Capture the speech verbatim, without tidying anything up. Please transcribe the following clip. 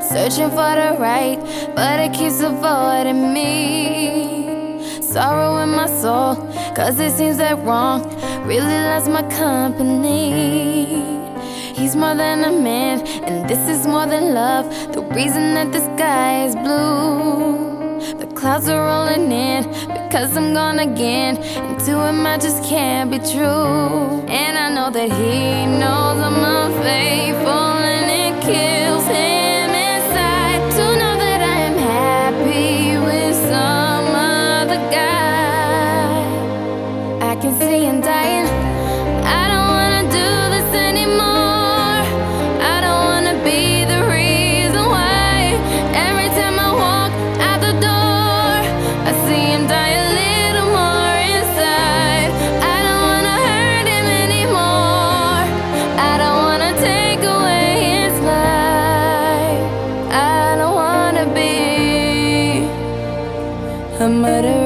searching for the right, but it keeps avoiding me. Sorrow in my soul, cause it seems that wrong really loves my company. He's more than a man, and this is more than love. The reason that the sky is blue, the clouds are rolling in, because I'm gone again, and to him I just can't be true. And I know that he knows I'm unfaithful, and it kills him inside to know that I am happy with some other guy. I can see him dying. I don't wanna do this anymore. I don't wanna be the reason why every time I walk out the door I see him die a little more inside. I don't wanna hurt him anymore. I don't wanna take away his life. I don't wanna be a murderer.